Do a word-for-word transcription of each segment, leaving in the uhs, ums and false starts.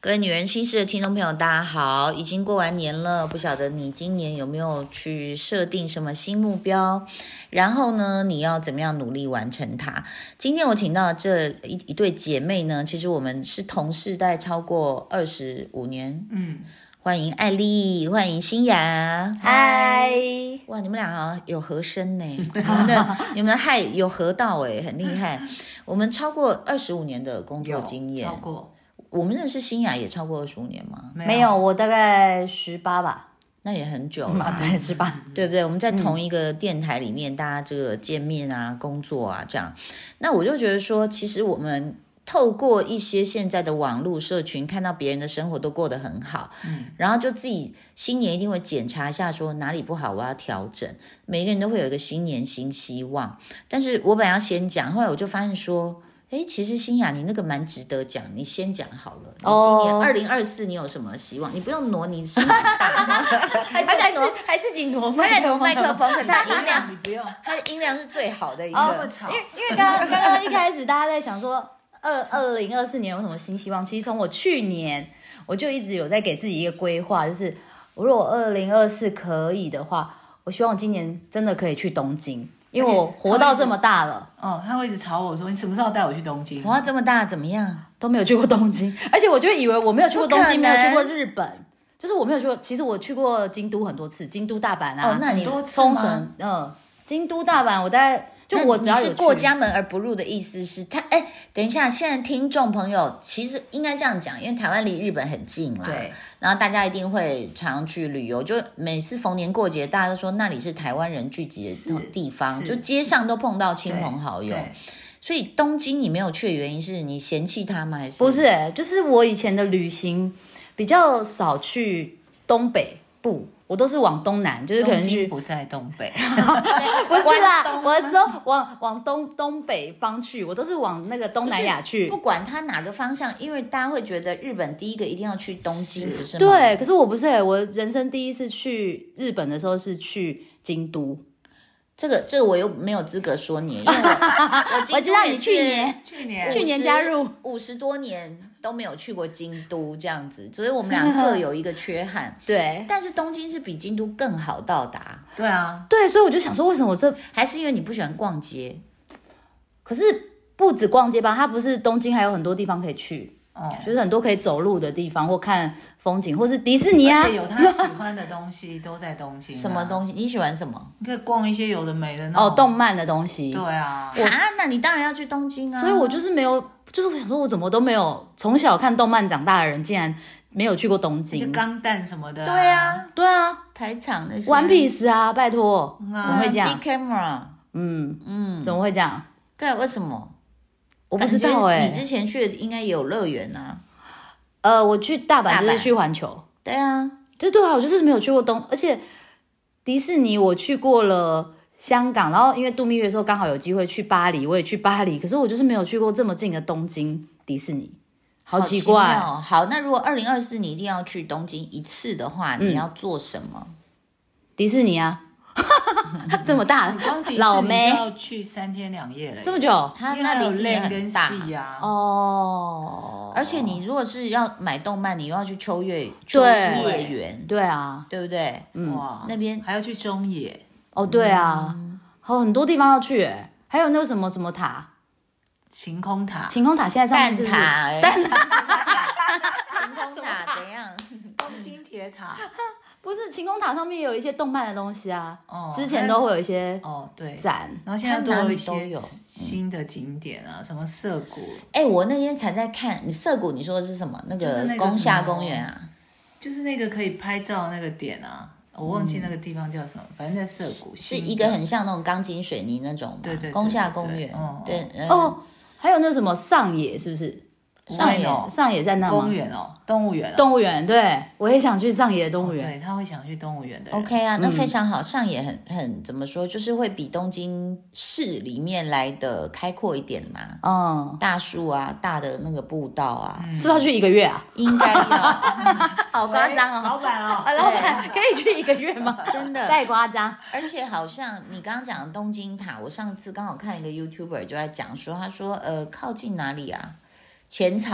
各位女人心事的听众朋友大家好，已经过完年了，不晓得你今年有没有去设定什么新目标，然后呢你要怎么样努力完成它。今天我请到这 一, 一对姐妹呢，其实我们是同世代超过二十五年。嗯，欢迎艾丽，欢迎欣雅。 嗨， 哇，你们俩好像有合声呢，你们的你们的嗨有合到哎，很厉害。我们超过二十五年的工作经验， 超过。 我们认识欣雅也超过二十五年吗？ 没有，我大概十八吧。 那也很久了， 对，十八， 对不对？我们在同一个电台里面，嗯、大家这个见面啊、工作啊这样。那我就觉得说，其实我们透过一些现在的网络社群，看到别人的生活都过得很好，嗯，然后就自己新年一定会检查一下，说哪里不好，我要调整。每个人都会有一个新年新希望，但是我本来要先讲，后来我就发现说。哎，其实欣雅，你那个蛮值得讲，你先讲好了。你今年二零二四，你有什么希望？你不用挪，你声音很大， 还在挪，还自己挪， 还在挪麦克风，可他音量你不用， 他的音量是最好的一个。 哦，因为因为刚刚刚刚一开始大家在想说，二二零二四年有什么新希望？其实从我去年我就一直有在给自己一个规划，就是我如果二零二四可以的话，我希望今年真的可以去东京。因为我活到这么大了， 哦，他会一直吵我说：“你什么时候带我去东京？” 活到这么大怎么样？ 都没有去过东京，而且我就以为我没有去过东京，没有去过日本，就是我没有去过。其实我去过京都很多次，京都、大阪啊， 哦，那你冲绳，嗯，京都、大阪，我大概就我只要有去。 你是过家门而不入的意思是他哎，等一下，现在听众朋友其实应该这样讲，因为台湾离日本很近啦， 对。 然后大家一定会常去旅游，就每次逢年过节，大家都说那里是台湾人聚集的地方，就街上都碰到亲朋好友。所以东京你没有去的原因是你嫌弃它吗？还是不是、欸？就是我以前的旅行比较少去东北部。我都是往东南，就是可能去不在东北， 不是啦，我是说往往东东北方去，我都是往那个东南亚去。 不管它哪个方向，因为大家会觉得日本第一个一定要去东京，不是吗？ 对，可是我不是、欸，我人生第一次去日本的时候是去京都。 这个这个我又没有资格说你，因为我我知道你去年去年去年加入五十多年都没有去过京都这样子，所以我们俩各有一个缺憾。 对， 但是东京是比京都更好到达。 对啊， 对，所以我就想说，为什么我这还是因为你不喜欢逛街？ 可是不止逛街吧，它不是东京还有很多地方可以去，哦，就是很多可以走路的地方或看风景，或是迪士尼啊， 有他喜欢的东西都在东京、啊。 什么东西？你喜欢什么？ 你可以逛一些有的没的那种哦，动漫的东西。 对啊， 啊，那你当然要去东京啊。 所以我就是没有，就是我想说，我怎么都没有从小看动漫长大的人，竟然没有去过东京。 就钢弹什么的、啊。 对啊， 对啊， 台场那些。 One Piece 啊，拜托， 嗯、 怎么会这样 ？D Camera， 嗯嗯，怎么会这样？ 对，为什么？ 我不知道哎、欸。 你之前去的应该也有乐园啊。 呃，我去大阪就是去环球。 对啊， 就对啊，我就是没有去过东，而且迪士尼我去过了香港，然后因为度蜜月的时候刚好有机会去巴黎，我也去巴黎，可是我就是没有去过这么近的东京迪士尼，好奇怪。 好奇妙。好，那如果二零二四你一定要去东京一次的话，你要做什么？ 嗯、迪士尼啊。这么大，老妹要去三天两夜了， 这么久， 他那迪士尼很大啊。 哦。 而且你如果是要买动漫，你又要去秋叶秋叶原， 对啊， 对不对？ 嗯，哇， 那边还要去中野， 哦，对啊，嗯、还有很多地方要去，哎，还有那个什么什么塔， 晴空塔， 晴空塔现在上面是不是蛋塔， 蛋塔， 晴空塔怎样？ 东京铁塔。 不是晴空塔上面也有一些动漫的东西啊， 哦， 之前都会有一些哦对展， 然后现在多了一些新的景点啊，什么涩谷。 哎，我那天才在看，你涩谷你说的是什么？那个宫下公园啊， 就是那个可以拍照那个点啊，我忘记那个地方叫什么，反正在涩谷是一个很像那种钢筋水泥那种， 对对， 宫下公园，对哦，还有那什么上野是不是？ 上野上野在那吗？ 公园哦，动物园、哦。 动物园，对，我也想去上野动物园、 哦。对，他会想去动物园的。 OK 啊，那非常好。嗯、上野很很怎么说，就是会比东京市里面来的开阔一点嘛。嗯，大树啊，大的那个步道啊， 嗯、是不是要去一个月啊？ 应该要。 好夸张哦， 老板哦， 啊、老板可以去一个月吗？ 真的太夸张。 而且好像你刚刚讲的东京塔，我上次刚好看一个 YouTuber 就在讲说，他说呃靠近哪里啊？浅草，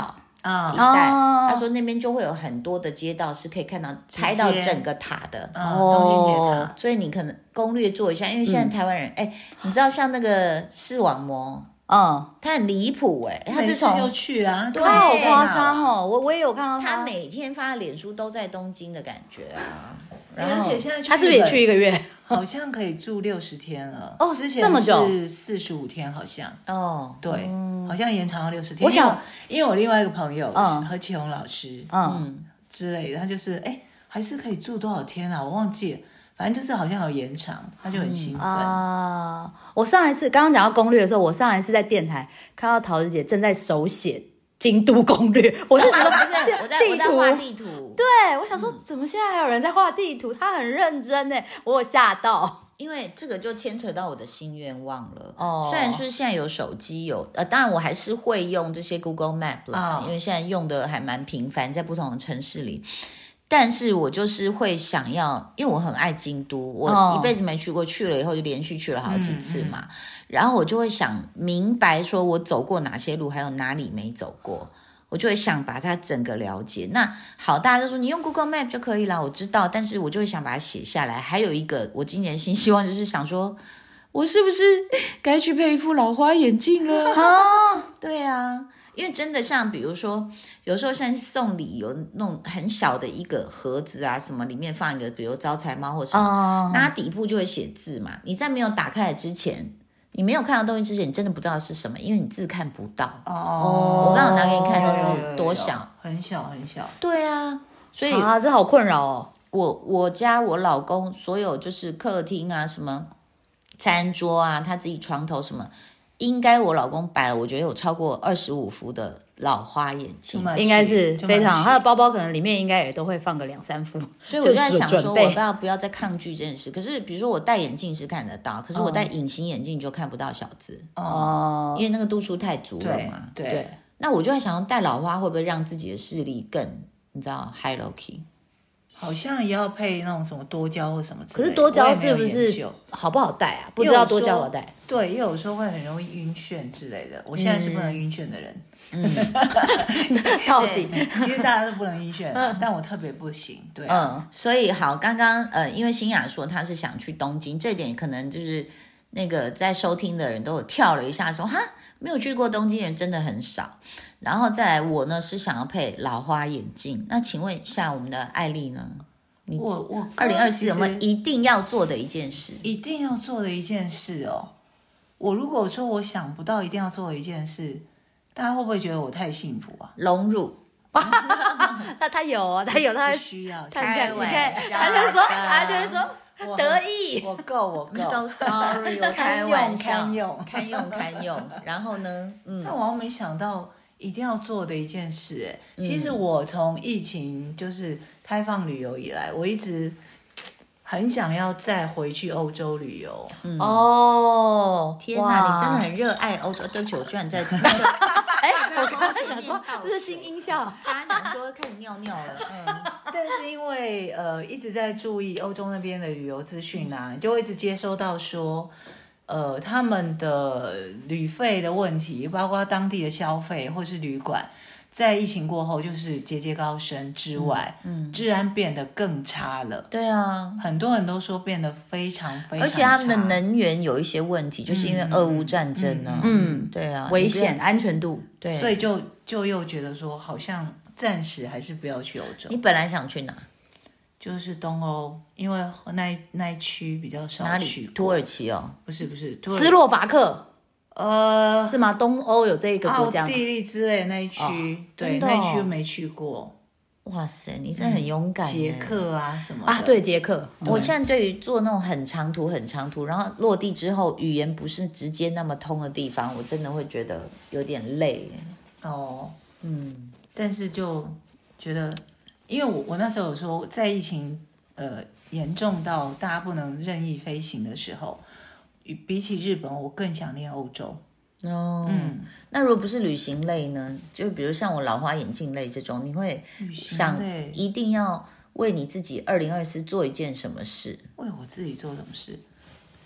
啊一带， 哦他说那边就会有很多的街道是可以看到拍到整个塔的。 嗯，东京铁哦塔， 所以你可能攻略做一下，因为现在台湾人，哎、你知道像那个视网膜， 嗯， 他很离谱哎，他自没事就从去啊， 对他好夸啊张！哦，我我也有看到他每天发的脸书都在东京的感觉啊，然后而且现在去他是不是也去一个？ 个月？ 好像可以住六十天了。 哦之前这么久是四十五天，好像哦， 对，好像延长到六十天。 我想因为因为我另外一个朋友嗯何启宏老师嗯， 嗯， 之类的，他就是哎，还是可以住多少天啊？我忘记了，反正就是好像有延长，他就很兴奋。 啊！我上一次刚刚讲到攻略的时候，我上一次在电台看到桃子姐正在手写京都攻略，我就觉得不是我在我在地图画地图， 对，我想说，怎么现在还有人在画地图？他很认真呢，我有吓到。 因为这个就牵扯到我的新愿望了。 哦虽然说现在有手机有，呃，当然我还是会用这些 Google Map 啦， 哦因为现在用的还蛮频繁，在不同的城市里。但是我就是会想要，因为我很爱京都，我哦一辈子没去过，去了以后就连续去了好几次嘛。然后我就会想明白，说我走过哪些路，还有哪里没走过。我就会想把它整个了解。那好，大家都说你用 Google Map 就可以了，我知道，但是我就会想把它写下来。还有一个，我今年新希望就是想说，我是不是该去配一副老花眼镜了？ 啊， 对啊，因为真的像比如说，有时候像送礼有那种很小的一个盒子啊，什么里面放一个，比如招财猫或什么， 哦那它底部就会写字嘛。你在没有打开来之前，你没有看到东西之前，你真的不知道是什么，因为你字看不到。 哦， 我刚好拿给你看那字有有有有多小， 很小很小。 对啊，所以啊，这好困扰哦。 我我家我老公所有就是客厅啊，什么餐桌啊，他自己床头什么，应该我老公摆了，我觉得有超过二十五副的老花眼镜， 应该是非常，他的包。 包包可能里面应该也都会放个两三副， 所以我就在想说， 准备我不要不要再抗拒这件事。可是比如说我戴眼镜是看得到，可是我戴隐形眼镜就看不到小字， 哦， 因为那个度数太足了对嘛。 对对， 那我就在想，戴老花会不会让自己的视力更，你知道 high low key？ 好像也要配那种什么多焦或什么之类的。 可是多焦是不我也没有研是究好不好戴啊？不知道多焦好戴。 对，因为有时候会很容易晕眩之类的。我现在是不能晕眩的人， 到底， 其实大家都不能晕眩啊，但我特别不行。对啊， 嗯， 所以好，刚刚呃，因为新雅说她是想去东京，这点可能就是那个在收听的人都有跳了一下说，哈，没有去过东京的人真的很少。然后再来，我呢是想要配老花眼镜。那请问一下，我们的艾丽呢？你我我二零二四有没有其实一定要做的一件事？ 一定要做的一件事哦？我如果说我想不到一定要做的一件事，大家会不会觉得我太幸福啊？ 隆乳， 他他有哦，他有，他不会需要， 看看，你开玩看， 笑他就说， 的他就会说我得意。 我够，我够。 I'm so sorry，我开玩笑， 堪用堪用，堪用。然后呢，嗯但我好像没想到一定要做的一件事，哎，其实我从疫情就是开放旅游以来，我一直很想要再回去欧洲旅游。 哦， 天哪， 哇你真的很热爱欧洲。对不起，我居然在哎，我刚刚前想说面倒这是新音效。 大家想说开始尿尿了，嗯， 但是因为呃一直在注意欧洲那边的旅游资讯啊，你就会一直接收到说，呃他们的旅费的问题，包括当地的消费或是旅馆，在疫情过后就是节节高升之外，嗯，治安变得更差了。 对啊。 很多人都说变得非常非常差， 而且他们的能源有一些问题，就是因为俄乌战争呢、 嗯， 对啊， 危险，安全度。 对， 所以就就又觉得说，好像暂时还是不要去欧洲你，本来想去哪？ 就是东欧，因为那一那一区比较少哪里？ 去过土耳其哦， 不是不是，土耳斯洛伐克呃是吗？东欧有这一个奥国家吗？ 地利之类的那一区，对， 真的哦那一区没去过。 哇塞，你真的很勇敢、 捷。克啊什么的啊，对，捷克。 我现在对于做那种很长途、很长途，然后落地之后语言不是直接那么通的地方，我真的会觉得有点累。 哦， 嗯， 但是就觉得，因为我我那时候有说，在疫情呃严重到大家不能任意飞行的时候，比起日本，我更想念欧洲。 哦， 嗯， 那如果不是旅行类呢？就比如像我老花眼镜类这种，你会旅行想类一定要为你自己二零二四做一件什么事？ 为我自己做什么事？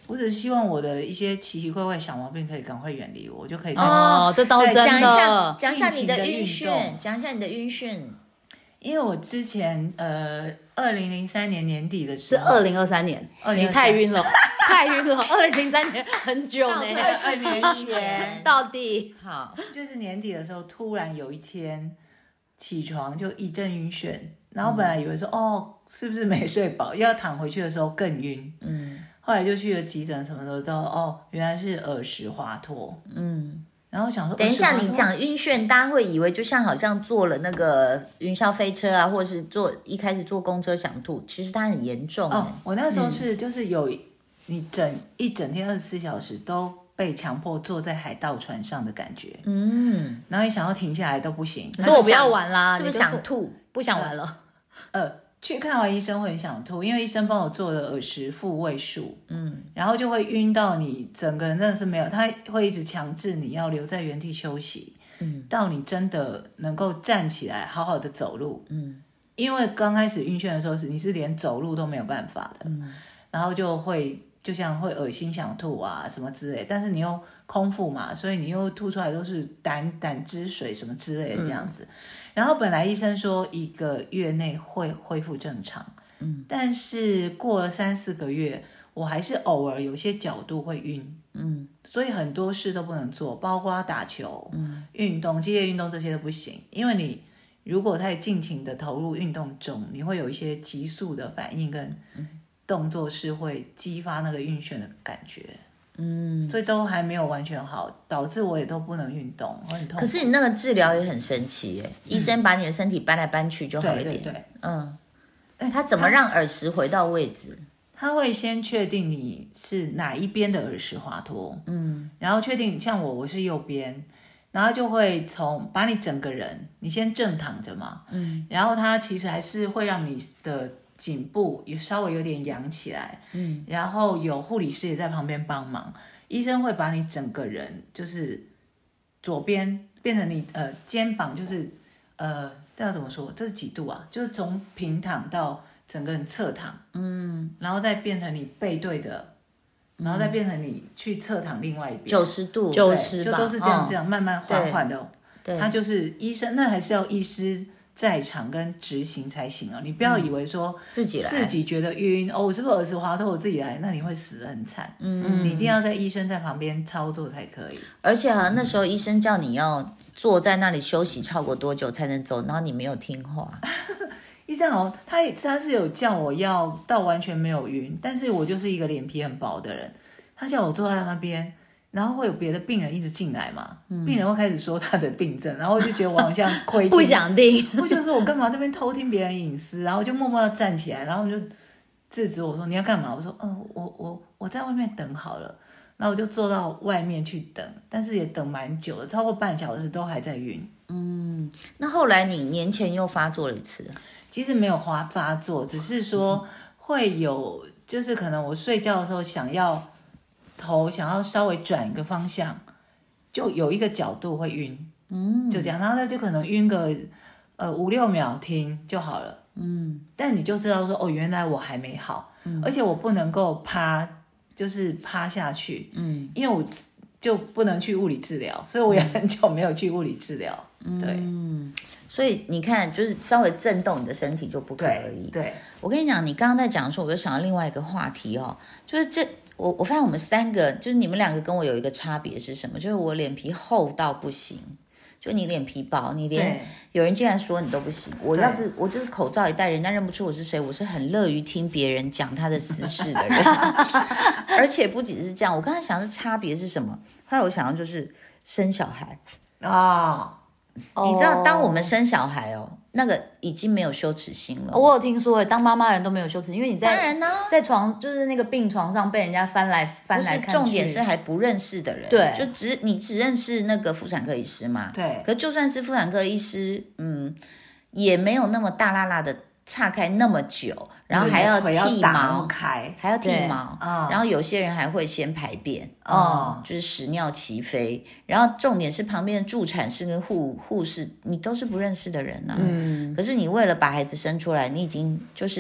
我只是希望我的一些奇奇怪怪小毛病可以赶快远离我，我就可以哦，这倒真的。 讲一下，讲一下你的晕眩，讲一下你的晕眩。 因为我之前呃，二零零三年年底的时候， 是二零二三年，你太晕了，太晕了。二零零三年很久呢， 二十年前到底好， 就是年底的时候，突然有一天起床就一阵晕眩，然后本来以为说、嗯、哦，是不是没睡饱，要躺回去的时候更晕，嗯，后来就去了急诊，什么都知道，哦，原来是耳石滑脱，嗯。然后想说， 等一下，你讲晕眩，大家会以为就像好像坐了那个云霄飞车啊，或者是坐一开始坐公车想吐，其实它很严重。 哦，我那时候是、嗯、就是有你整一整天二十四小时都被强迫坐在海盗船上的感觉，嗯，然后你想要停下来都不行， 你说我不要玩啦， 是不是想吐？ 不想玩了？ 呃。去看完医生会很想吐，因为医生帮我做了耳石复位术，嗯，然后就会晕到你整个人真的是没有，他会一直强制你要留在原地休息，嗯，到你真的能够站起来好好的走路，嗯，因为刚开始晕眩的时候是你是连走路都没有办法的，嗯，然后就会就像会恶心想吐啊什么之类，但是你又空腹嘛，所以你又吐出来都是胆胆汁水什么之类的这样子。嗯，然后本来医生说一个月内会恢复正常，嗯，但是过了三四个月，我还是偶尔有些角度会晕，嗯，所以很多事都不能做，包括打球、嗯，运动、激烈运动这些都不行，因为你如果太尽情的投入运动中，你会有一些急速的反应跟动作是会激发那个晕眩的感觉。嗯，所以都还没有完全好，导致我也都不能运动，我很痛苦。 可是你那个治疗也很神奇耶，嗯，医生把你的身体搬来搬去就好一点。 对对对， 嗯，他怎么让耳石回到位置？ 他会先确定你是哪一边的耳石滑脱，嗯，然后确定像我我是右边，然后就会从把你整个人，你先正躺着嘛，嗯，然后他其实还是会让你的颈部也稍微有点扬起来，嗯，然后有护理师也在旁边帮忙，医生会把你整个人就是左边变成你呃肩膀就是呃这要怎么说？这是几度啊？就是从平躺到整个人侧躺，嗯，然后再变成你背对的，然后再变成你去侧躺另外一边九十度， 九十就都是这样、哦、这样慢慢缓缓的，对，他就是医生，那还是要医师在场跟执行才行哦，你不要以为说、嗯、 自己来自己觉得晕哦，我是不是耳石滑脱我自己来，那你会死得很惨。嗯，你一定要在医生在旁边操作才可以。 而且啊，那时候医生叫你要坐在那里休息超过多久才能走，然后你没有听话。 医生好像他他是有叫我要到完全没有晕，但是我就是一个脸皮很薄的人，他叫我坐在那边。然后会有别的病人一直进来嘛、嗯、病人会开始说他的病症，然后我就觉得我好像窥听不想听， 我就说我干嘛这边偷听别人隐私，然后我就默默要站起来，然后我就制止我说你要干嘛，我说嗯、呃，我我我在外面等好了，然后我就坐到外面去等，但是也等蛮久的，超过半小时都还在晕。 嗯，那后来你年前又发作了一次？ 其实没有发发作，只是说会有，就是可能我睡觉的时候想要头想要稍微转一个方向，就有一个角度会晕，嗯，就这样，然后他就可能晕个呃五六秒停就好了，嗯，但你就知道说哦，原来我还没好，嗯，而且我不能够趴，就是趴下去，嗯，因为我就不能去物理治疗，所以我也很久没有去物理治疗，嗯、对， 嗯，所以你看，就是稍微震动你的身体就不可以。 对，对我跟你讲，你刚刚在讲的时候，我就想到另外一个话题哦，就是这。我我发现我们三个，就是你们两个跟我有一个差别是什么？就是我脸皮厚到不行，就你脸皮薄，你连有人竟然说你都不行。我要是我就是口罩一戴，人家认不出我是谁，我是很乐于听别人讲他的私事的人。而且不仅是这样，我刚才想的差别是什么？后来我想到就是生小孩啊。哦，你知道，当我们生小孩哦，那个已经没有羞耻心了。 我有听说，当妈妈的人都没有羞耻心，因为你在当然呢， 在床就是那个病床上被人家翻来翻来看去。 不是，重点是还不认识的人， 对， 就只你只认识那个妇产科医师嘛， 对。 可就算是妇产科医师，嗯，也没有那么大辣辣的岔开那么久，然后还要剃毛，还要剃毛，嗯，然后有些人还会先排便，哦，就是屎尿齐飞。然后重点是旁边的助产士跟护护士，你都是不认识的人啊。嗯，可是你为了把孩子生出来，你已经就是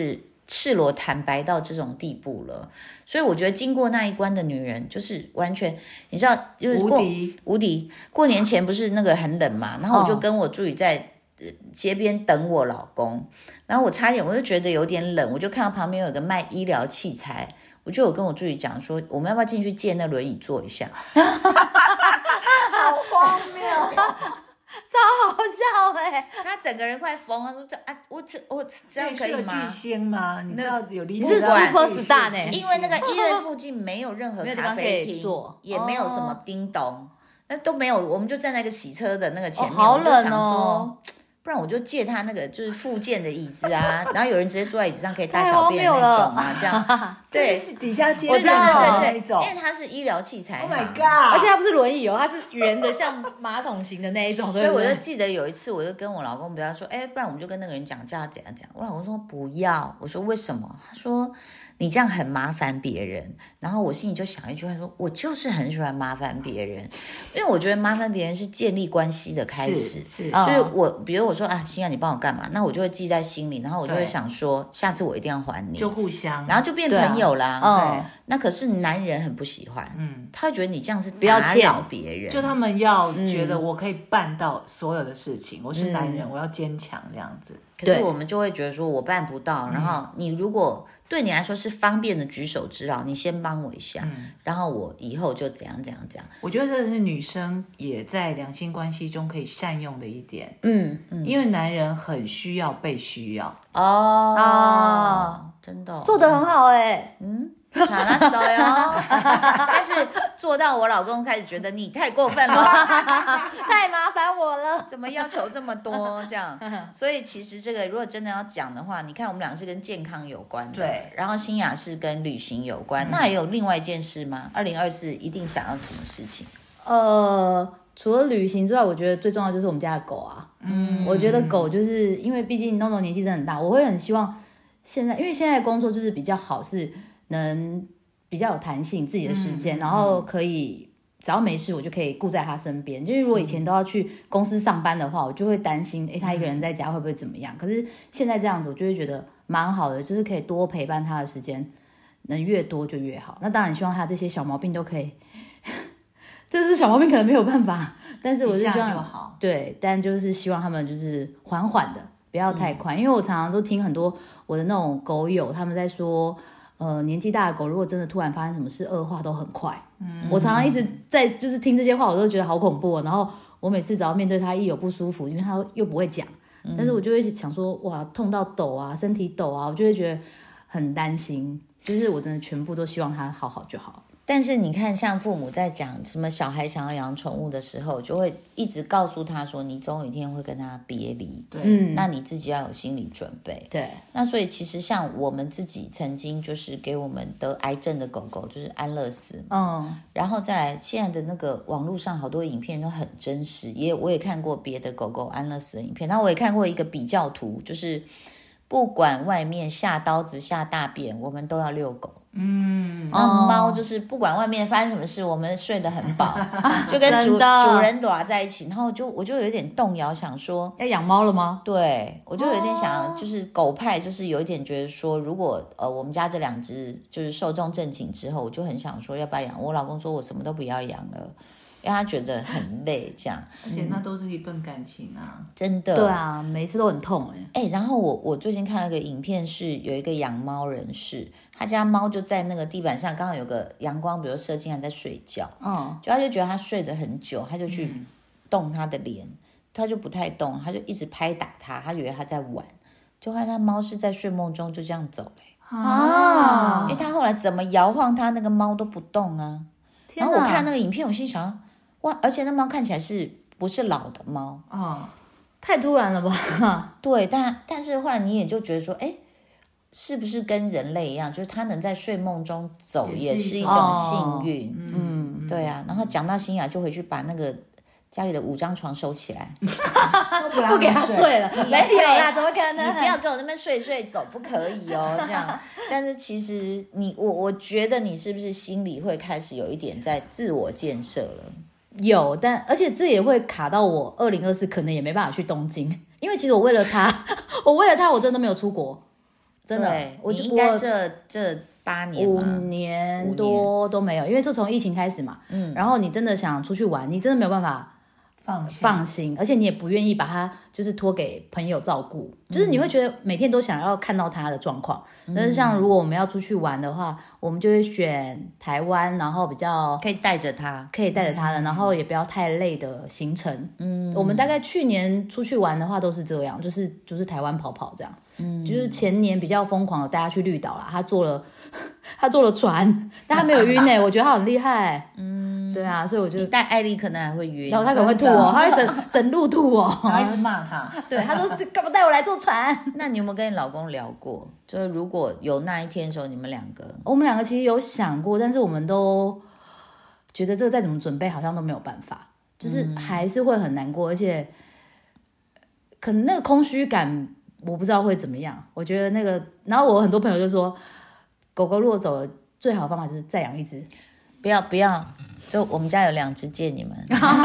赤裸坦白到这种地步了。所以我觉得经过那一关的女人，就是完全你知道，就是过无敌无敌。过年前不是那个很冷嘛，然后我就跟我助理在、呃、街边等我老公，然后我差点我就觉得有点冷，我就看到旁边有个卖医疗器材，我就有跟我助理讲说，我们要不要进去借那轮椅坐一下？ 好荒谬。 超好笑哎、欸！ 他整个人快疯了，说这啊，我这我这样可以吗？ 巨星吗？你知道有理解？你是 super star 呢？ 因为那个医院附近没有任何咖啡厅，也没有什么叮咚，那、哦、都没有，我们就站在一个洗车的那个前面， 哦、好冷哦。 我就想说不然我就借他那个就是附件的椅子啊，然后有人直接坐在椅子上可以大小便的那种啊，这样对， 是底下接对对对对， 因为它是医疗器材 ，Oh my god！ 而且它不是轮椅哦，它是圆的，像马桶型的那一种。 所以我就记得有一次，我就跟我老公不要说，哎，不然我们就跟那个人讲，叫他怎样怎样。我老公说不要，我说为什么？他说你这样很麻烦别人。然后我心里就想一句话说，我就是很喜欢麻烦别人，因为我觉得麻烦别人是建立关系的开始。 是是， 就是我，比如我说啊，欣雅你帮我干嘛，那我就会记在心里，然后我就会想说，下次我一定要还你， 就互相， 然后就变朋友啦。 对、啊， 嗯，那可是男人很不喜欢，嗯，他会觉得你这样是打扰别人， 就他们要觉得我可以办到所有的事情，嗯、我是男人，我要坚强这样子。 可是我们就会觉得说我办不到，然后你如果对你来说是方便的举手之劳，你先帮我一下，嗯、然后我以后就怎样怎样怎样。 我觉得这是女生也在两性关系中可以善用的一点， 嗯嗯， 因为男人很需要被需要哦哦，真的、哦、 做得很好哎、欸， 嗯。查拉手哟，但是做到我老公开始觉得你太过分了， 太麻烦我了， 怎么要求这么多这样？所以其实这个如果真的要讲的话，你看我们俩是跟健康有关的， 对， 然后欣雅是跟旅行有关，嗯、那还有另外一件事吗？二零二四一定想要什么事情？ 呃，除了旅行之外，我觉得最重要就是我们家的狗啊，嗯，我觉得狗就是因为毕竟弄弄年纪真的很大，我会很希望现在，因为现在工作就是比较好是。能比较有弹性自己的时间、嗯、然后可以只要没事我就可以顾在他身边，就是如果以前都要去公司上班的话，我就会担心诶他一个人在家会不会怎么样、嗯、可是现在这样子我就会觉得蛮好的，就是可以多陪伴他的时间能越多就越好。那当然希望他这些小毛病都可以这是小毛病可能没有办法，但是我是希望就好， 对，但就是希望他们就是缓缓的不要太快、嗯、因为我常常都听很多我的那种狗友他们在说呃，年纪大的狗如果真的突然发生什么事，恶化都很快。嗯，我常常一直在就是听这些话，我都觉得好恐怖哦。然后我每次只要面对它一有不舒服，因为它又不会讲，嗯、但是我就会想说，哇，痛到抖啊，身体抖啊，我就会觉得很担心。就是我真的全部都希望它好好就好。 但是你看，像父母在讲什么小孩想要养宠物的时候，就会一直告诉他说，你总有一天会跟他别离， 对， 嗯，那你自己要有心理准备， 对。 那所以其实像我们自己曾经就是给我们得癌症的狗狗，就是安乐死，嗯，然后再来现在的那个网络上好多影片都很真实，也我也看过别的狗狗安乐死的影片，然后我也看过一个比较图，就是不管外面下刀子下大便，我们都要遛狗。嗯，然后猫就是不管外面发生什么事，我们睡得很饱，就跟主主人裸在一起。然后就我就有点动摇，想说要养猫了吗？ 对，我就有点想，哦、就是狗派，就是有一点觉得说，如果呃我们家这两只就是寿终正寝之后，我就很想说要不要养。我老公说我什么都不要养了。因为他觉得很累，这样， 而且那都是一份感情啊， 嗯、真的。 对啊，每一次都很痛哎、 欸。哎、欸，然后我我最近看了个影片，是有一个养猫人士，他家猫就在那个地板上，刚好有个阳光，比如射进来在睡觉，嗯，就他就觉得他睡得很久，他就去动他的脸，嗯、他就不太动，他就一直拍打他，他以为他在玩，就看他猫是在睡梦中就这样走哎、欸、啊，因为他后来怎么摇晃他，那个猫都不动啊。然后我看那个影片，我心想。哇！而且那猫看起来是不是老的猫啊、 哦？太突然了吧？ 对，但但是后来你也就觉得说，哎，是不是跟人类一样，就是它能在睡梦中走，也是一种幸运。哦、嗯，对啊。然后讲到欣雅，就回去把那个家里的五张床收起来， 不给他睡了。没有啦，怎么可能？ 你不要跟我那边睡睡走，不可以哦，这样。但是其实你，我我觉得你是不是心里会开始有一点在自我建设了？ 有，但而且这也会卡到我二零二四可能也没办法去东京，因为其实我为了他，我为了他我真的都没有出国。 真的，我你应该这这八年五年多都没有，因为就从疫情开始嘛，嗯，然后你真的想出去玩，你真的没有办法放放心，而且你也不愿意把他就是托给朋友照顾，嗯、就是你会觉得每天都想要看到他的状况。嗯、但是像如果我们要出去玩的话，我们就会选台湾，然后比较可以带着他， 可以带着他的，嗯、然后也不要太累的行程。嗯，我们大概去年出去玩的话都是这样，就是就是台湾跑跑这样。嗯，就是前年比较疯狂的带他去绿岛啦，他坐了他坐了船，但他没有晕诶、欸，我觉得他很厉害。嗯，对啊，所以我就带艾丽可能还会晕， 然后他可能会吐哦，他会整整路吐哦， 然后一直骂他。 对，他说干嘛带我来坐船？ 那你有没有跟你老公聊过？就是如果有那一天的时候，你们两个， 我们两个其实有想过，但是我们都觉得这个再怎么准备好像都没有办法，就是还是会很难过，而且可能那个空虚感。我不知道会怎么样，我觉得那个，然后我很多朋友就说，狗狗如果走了，最好的方法就是再养一只， 不要不要，就我们家有两只借你们，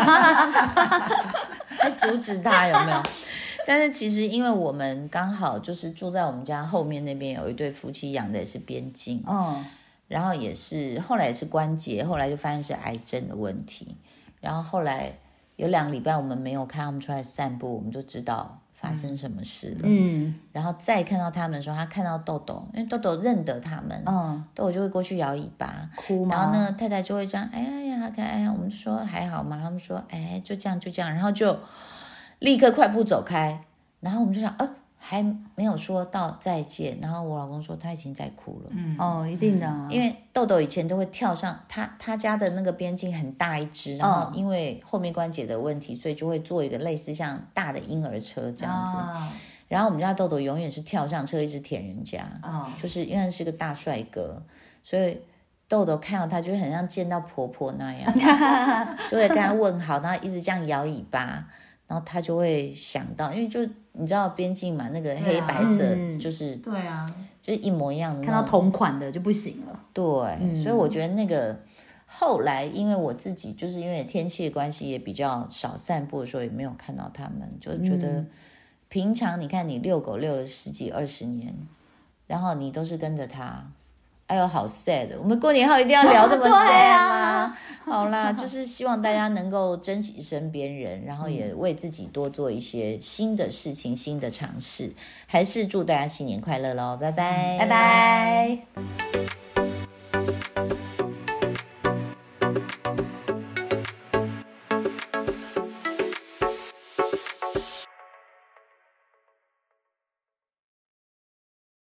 还阻止他有没有？但是其实因为我们刚好就是住在我们家后面那边有一对夫妻养的也是边境，嗯，然后也是后来也是关节，后来就发现是癌症的问题，然后后来有两个礼拜我们没有看他们出来散步，我们就知道发生什么事了，嗯，然后再看到他们的时候，他看到豆豆，因为豆豆认得他们，嗯，豆豆就会过去摇尾巴， 哭吗？ 然后呢，太太就会这样，哎呀呀，看，哎呀，我们就说还好吗？他们说，哎，就这样就这样，然后就立刻快步走开，然后我们就想，呃，还没有说到再见，然后我老公说他已经在哭了， 嗯，哦，一定的、啊， 因为豆豆以前都会跳上他他家的那个边境很大一只，然后因为后面关节的问题，所以就会做一个类似像大的婴儿车这样子，哦、然后我们家豆豆永远是跳上车一直舔人家，哦、就是因为是个大帅哥，所以豆豆看到他就很像见到婆婆那样，就会跟他问好，然后一直这样摇尾巴。然后他就会想到，因为就你知道边境嘛，那个黑白色就是对啊， 就是一模一样的， 看到同款的就不行了。 对，嗯、所以我觉得那个后来，因为我自己就是因为天气的关系，也比较少散步的时候，也没有看到他们，就觉得平常你看你遛狗遛了十几二十年，然后你都是跟着他。哎呦，好 sad！ 我们过年后一定要聊这么 sad 吗？啊、好啦，就是希望大家能够珍惜身边人，然后也为自己多做一些新的事情、新的尝试。还是祝大家新年快乐咯，拜拜， 拜拜。